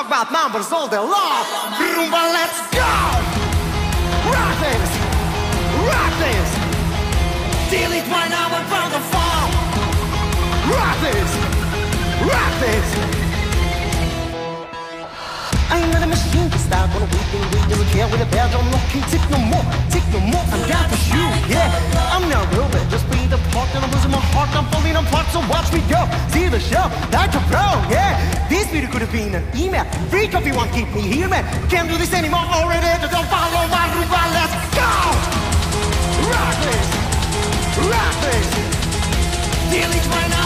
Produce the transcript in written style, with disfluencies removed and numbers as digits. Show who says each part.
Speaker 1: talk about numbers all day long. Rumba, let's go! Rock this! Rock this! Delete my number from the phone. Rock this! Rock this! I'm not a machine to start on a weekend. We don't care with a bell. Don't know, can't take no more. Take no more. I'm down for you, yeah. I'm not real bad. Just be the part that I'm losing my heart. I'm falling apart. So watch me go. See the show. Like a pro, yeah. This video could have been an email. Free coffee won't keep me here, man. Can't do this anymore. Already. Don't follow my rumba. Let's go. Rock this. Rock this. Delete my number.